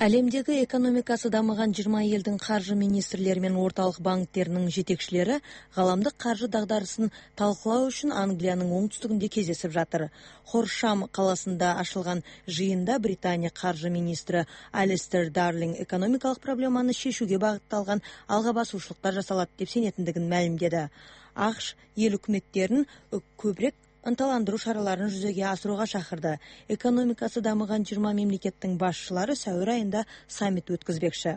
Әлемдегі экономикасы дамыған 20 елдің қаржы министрлері мен орталық банктерінің жетекшілері ғаламдық қаржы дағдарысын талқылау үшін Англияның оңтүстігінде кездесіп жатыр. Хоршам қаласында ашылған жиында Британия қаржы министрі Алистер Дарлинг экономикалық проблеманы шешуге бағытталған алға басушылықтар жасалады деп сенетіндігін мәлімдеді. ақш ел үкіметтерін көбірек ынталандыру шараларын жүзеге асыруға шақырды. Экономикасы дамыған 20 мемлекеттің басшылары сәуір айында саммит өткізбекші.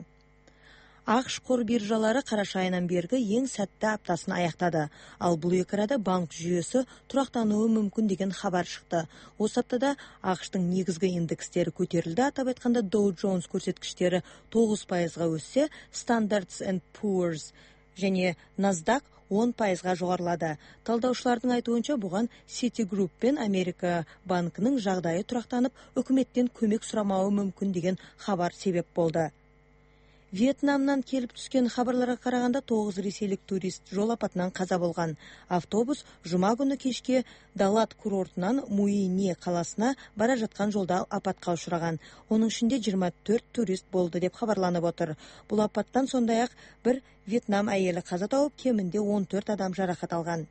ақш қор биржалары қараша айынан бергі ең сәтті аптасын аяқтады. Ал бұл екі арада банк жүйесі тұрақтануы мүмкін деген хабар шықты. Осы аптада ақштың негізгі индекстері көтерілді. Атап айтқанда Dow Jones көрсеткіштері 9%-ға өссе, Standard & Poor's және NASDAQ 10%-ға жоғарылады. Талдаушылардың айтуынша бұған Citigroup пен Америка банкінің жағдайы тұрақтанып, үкіметтен көмек сұрамауы мүмкін деген хабар себеп болды. Вьетнамнан келіп түскен хабарларға қарағанда 9 ресейлік турист жол апатынан қаза болған. Автобус жұма күні кешке Далат курортынан Муйне қаласына бара жатқан жолда апатқа ұшыраған. Оның ішінде 24 турист болды деп хабарланып отыр. Бұл апаттан сондай-ақ бір Вьетнам әйелі қаза тауып, кемінде 14 адам жарақат алған.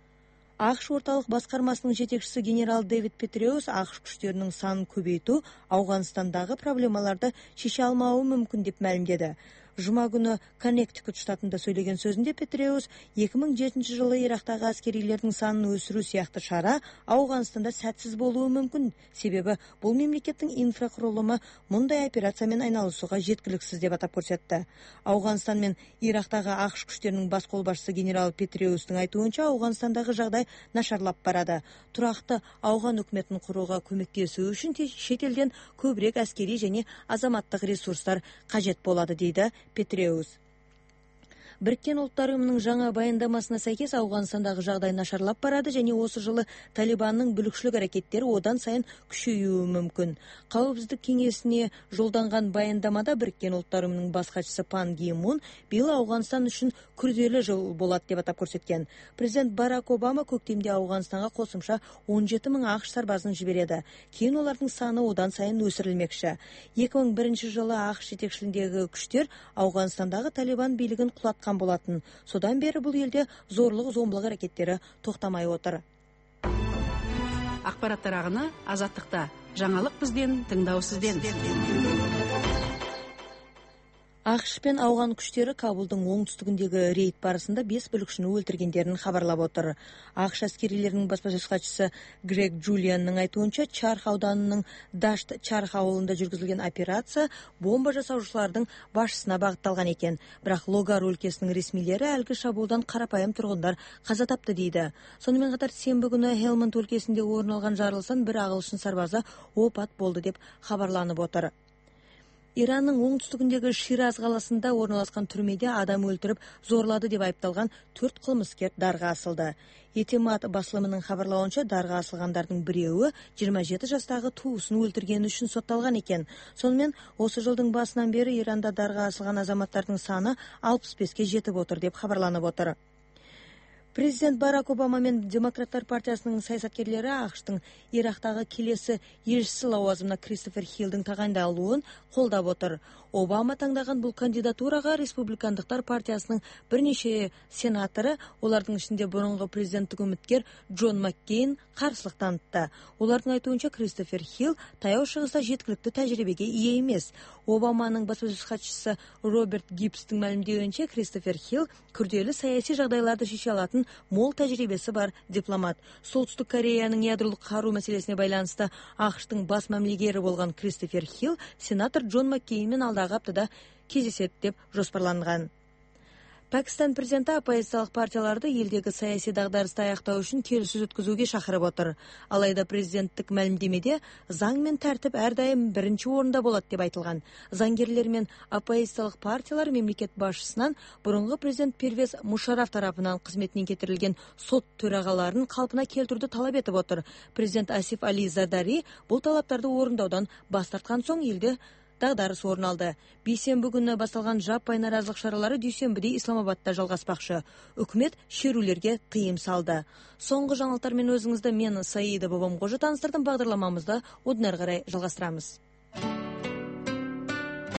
ақш орталық басқармасының жетекшісі генерал Дэвид Петреус ақш күштерінің санын көбейту Ауғанстандағы проблемаларды шеше алмауы мүмкін деп мәлімдеді. Жұма күні Коннектикут штатында сөйлеген сөзінде Петреус 2007 жылы Ирактағы әскерилердің санын өсіру сияқты шара Ауғанстанда сәтсіз болуы мүмкін. Себебі бұл мемлекеттің инфрақұрылымы мұндай операциямен айналысуға жеткіліксіз деп атап көрсетті. Ауғанстан мен Ирактағы ақш күштерінің бас қолбасшысы генерал Петреустың айтуынша Ауғанстандағы жағдай нашарлап барады. Тұрақты ауған үкіметін құруға көмектесу үшін шетелден көбірек әскери және азаматтық ресурстар қажет болады дейді Петреус. Біріккен ұлттар ұйымының жаңа баяндамасына сәйкес Ауғанстандағы жағдай нашарлап барады және осы жылы Талибанның бүлікшілік әрекеттері одан сайын күшеюі мүмкін. Қауіпсіздік кеңесіне жолданған баяндамада Біріккен ұлттар ұйымының бас хатшысы Пан Ги Мун биыл Ауғанстан үшін күрделі жыл болады деп атап көрсеткен. Президент Барак Обама көктемде Ауғанстанға қосымша 17 мың ақш сарбазын жібереді. Кейін олардың саны одан сайын өсірілмекші. 2001 жылы ақш жетекшілігіндегі күштер Ауғанстандағы Талибан билігін құлатқан болатын. Содан бері бұл елде зорлық-зомбылық әрекеттері тоқтамай отыр. Ақпараттар ағыны Азаттықта. Жаңалық бізден, тыңдау сізден. ақш пен ауған күштері Кабулдың оңтүстігіндегі рейд барысында 5 бүлікшіні өлтіргендерін хабарлап отыр. ақш әскерилерінің баспасөз хатшысы Грег Джулианның айтуынша, Чарх ауданының Дашт Чарх ауылында жүргізілген операция бомба жасаушылардың басшысына бағытталған екен. Бірақ Логар өлкесінің ресмилері әлгі шабуылдан қарапайым тұрғындар қаза тапты дейді. Сонымен қатар сенбі күні Хелманд өлкесінде орын алған жарылыстан бір ағылшын сарбазы опат болды деп хабарланып отыр. Иранның оңтүстігіндегі Шираз қаласында орналасқан түрмеде адам өлтіріп зорлады деп айыпталған 4 қылмыскер дарға асылды. Етемат басылымының хабарлауынша, дарға асылғандардың біреуі 27 жастағы туысын өлтіргені үшін сотталған екен. Сонымен осы жылдың басынан бері Иранда дарға асылған азаматтардың саны 65-ке жетіп отыр деп хабарланып отыр. Президент Барак Обама мен Демократтар партиясының саясаткерлері ақштың Ирактағы келесі елшісі лауазымына Кристофер Хиллдің тағайындалуын қолдап отыр. Обама таңдаған бұл кандидатураға республикандықтар партиясының бірнеше сенаторы, олардың ішінде бұрынғы президенттік үміткер Джон Маккейн қарсылық танытты. Олардың айтуынша, Кристофер Хилл таяу шығыста жеткілікті тәжірибеге ие емес. Обаманың баспасөз хатшысы Роберт Гибстің мәлімдеуінше, Кристофер Хилл күрделі саяси жағдайларды шеше алатын мол тәжірибесі бар дипломат. Солтүстік Кореяның ядролық қару мәселесіне байланысты ақштың бас мәмлегері болған Кристофер Хилл сенатор Джон Маккейнмен алдағы аптада кездеседі деп жоспарланған. Пәкістан президенті оппозициялық партияларды елдегі саяси дағдарысты аяқтау үшін келіссөз өткізуге шақырып отыр. Алайда президенттік мәлімдемеде заң мен тәртіп әрдайым бірінші орында болады деп айтылған. Заңгерлер мен оппозициялық партиялар мемлекет басшысынан бұрынғы президент Первез Мушараф тарапынан қызметінен кетірілген сот төрағаларын қалпына келтіруді талап етіп отыр. Президент Асиф Али Зардари бұл талаптарды орындаудан бас тартқан соң елде дағдарыс орын алды. Бейсенбі күні басталған жаппай наразылық шаралары дүйсенбіде Исламабадта жалғаспақшы. Үкімет шерулерге тыйым салды. Соңғы жаңалықтармен өзіңізді мен Саида Бабамқожа таныстырдым. Бағдарламамызды одан әрі қарай жалғастырамыз.